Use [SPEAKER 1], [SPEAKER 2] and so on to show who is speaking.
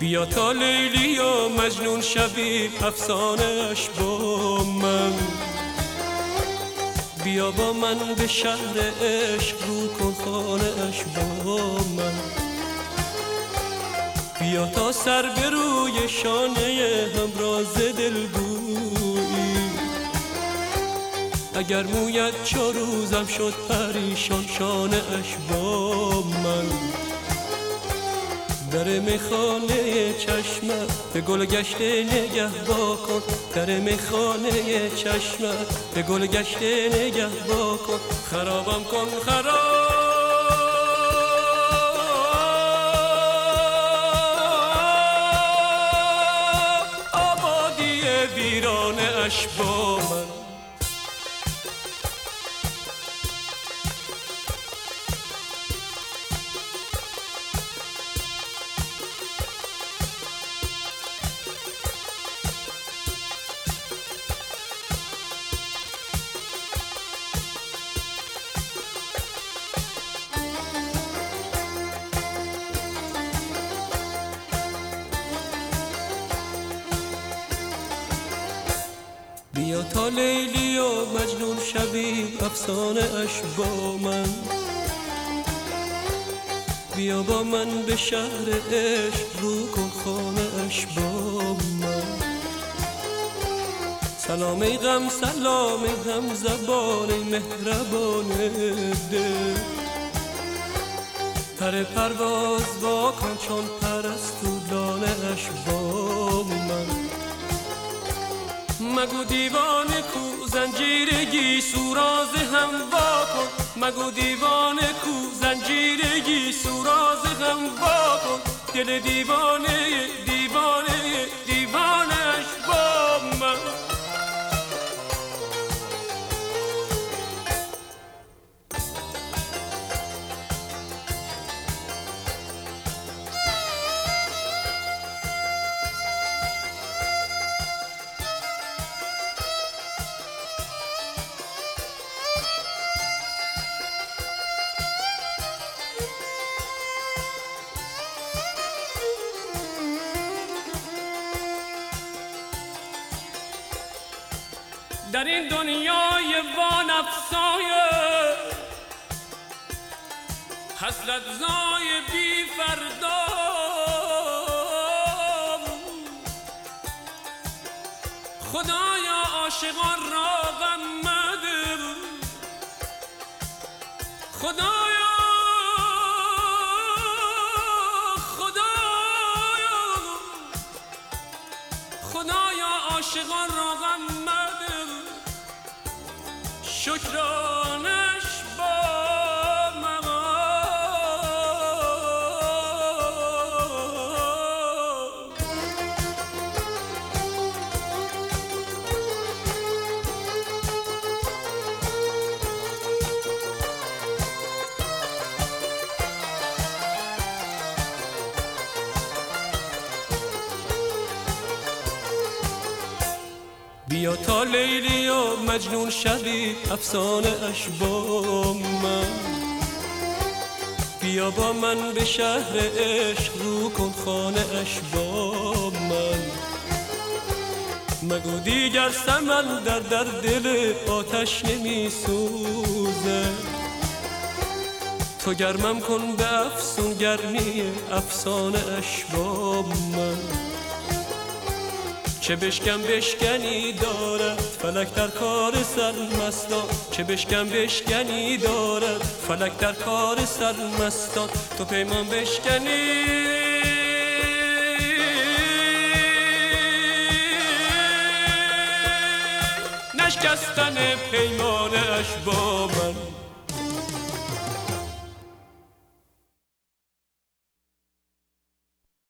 [SPEAKER 1] بیا تا لیلی و مجنون شوی افسانه‌اش با من. بیا با من به شهر عشق رو کن خانه‌اش با من. بیا تا سر به روی شانه همراز دلگویی. اگر مویت 4 روزم شد پریشان شانه‌اش با من. در میخانه چشمت به گل گشته نگه کن. در میخانه چشمت به گل گشته نگه کن. خرابم کن خراب آبادی ویرانه اش با من. بیا تا لیلی و مجنون شوی افسانه اش با من. بیا با من به شهر عشق رو کن خانه اش با من. سلام ای غم سلام ای هم زبان مهربان دل. پر پرواز با کن چون پرستودانه اش با من. مگو دیوانه کو زنجیرگی سوراز هم وا کن. مگو دیوانه کو زنجیرگی سوراز هم وا کن. دل دیوانه دیوانه دیوانش با من. در این دنیای وانفسای حسرت زای بی فردا خدایا عاشقان را غم مده. خدایا خدایا عاشقان را غم مده. شکرانش با من. بیا تا لیلی و مجنون شوی افسانه اش با من. بیا با من به شهر عشق رو کن خانه اش با من. مگو دیگر سمندر در دل آتش نمی سوزه. تو گرمم کن به افسون گرمی افسانه اش با من. چه بشکم بشکنی دارد فلک در کار سرمستان. چه بشکم بشکنی دارد فلک در کار سرمستان. تو پیمان بشکنی نشکستن پیمانه اش با من.